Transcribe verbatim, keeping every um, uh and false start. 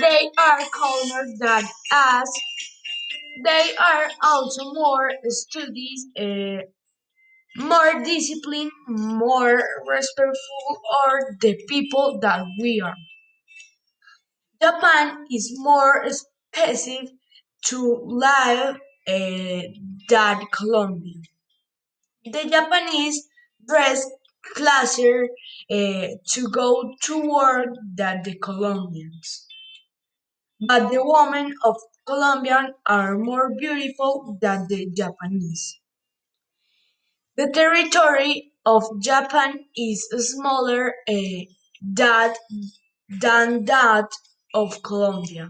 They are calmer than us. They are also more studies, uh, more disciplined, more respectful of the people that we are. Japan is more specific to life uh, than Colombia. The Japanese dress classier uh, to go to work than the Colombians. But the women of Colombia are more beautiful than the Japanese. The territory of Japan is smaller uh, that, than that of Colombia.